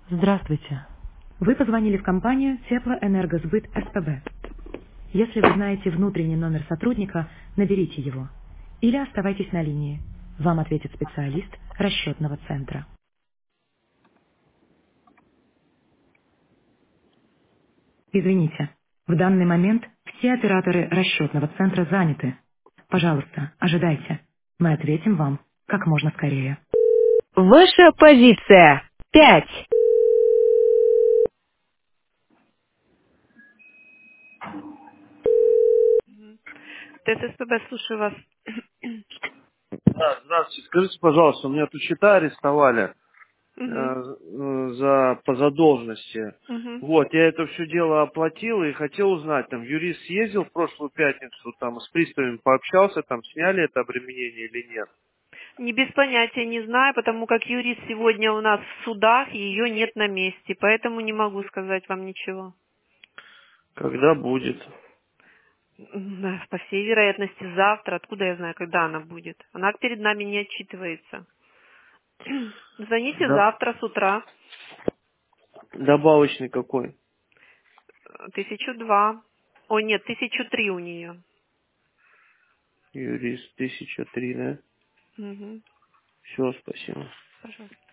Здравствуйте. Вы позвонили в компанию Теплоэнергосбыт СПБ. Если вы знаете внутренний номер сотрудника, наберите его. Или оставайтесь на линии. Вам ответит специалист расчетного центра. Извините, в данный момент все операторы расчетного центра заняты. Пожалуйста, ожидайте. Мы ответим вам как можно скорее. Ваша позиция. 5. ТССПБ, слушаю вас. Да, здравствуйте. Скажите, пожалуйста, у меня тут счета арестовали Мгм. по задолженности. Мгм. Вот, я это все дело оплатил и хотел узнать, там, юрист съездил в прошлую пятницу, там, с приставами пообщался, там, сняли это обременение или нет? Не без понятия, не знаю, потому как юрист сегодня у нас в судах, ее нет на месте, поэтому не могу сказать вам ничего. Когда будет? Да, по всей вероятности, завтра. Откуда я знаю, когда она будет? Она перед нами не отчитывается. Звоните Да. завтра с утра. Добавочный какой? 1002. О, нет, 1003 у нее. Юрист 1003, да? Угу. Все, спасибо. Пожалуйста.